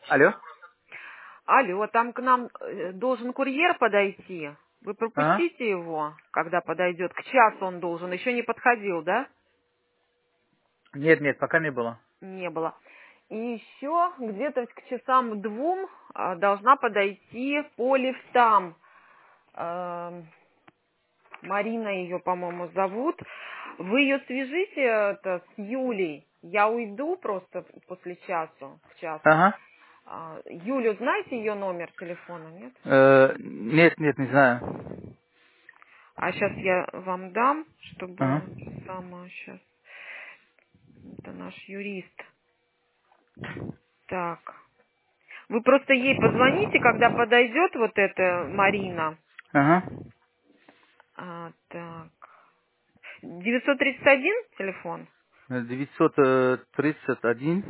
Алло? Алло, там к нам должен курьер подойти. Вы Ага. пропустите его, когда подойдет. К часу он должен. Еще не подходил, да? Нет, нет, пока не было. Не было. И еще где-то к часам 2 должна подойти по лифтам. Марина ее, по-моему, зовут. Вы ее свяжите с Юлей. Я уйду просто после часу, к часу. Ага. Юлю, знаете ее номер телефона, нет? Нет, нет, не знаю. А сейчас я вам дам, Ага. чтобы сама сейчас. Это наш юрист. Так. Вы просто ей позвоните, когда подойдет вот эта Марина. Ага. Так. 931 телефон. 931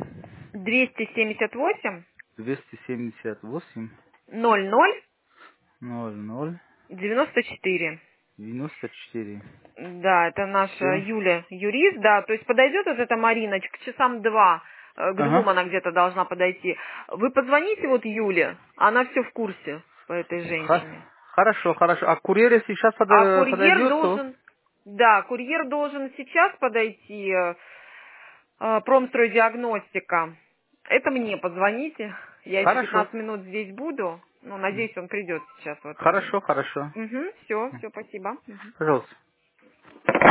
278 278 00 00 94. 94. Да, это наша Все. Юля, юрист, да. То есть подойдет вот эта Марина к часам 2, к 2 Ага. она где-то должна подойти. Вы позвоните вот Юле, она все в курсе по этой женщине. Хорошо, хорошо. А курьер, если сейчас А курьер подойдет, то... должен, да, курьер должен сейчас подойти, промстройдиагностика. Это мне позвоните. Я еще Хорошо. 15 минут здесь буду. Ну, надеюсь, он придет сейчас в это время. Хорошо, хорошо. Угу, все, спасибо. Мгм. Пожалуйста.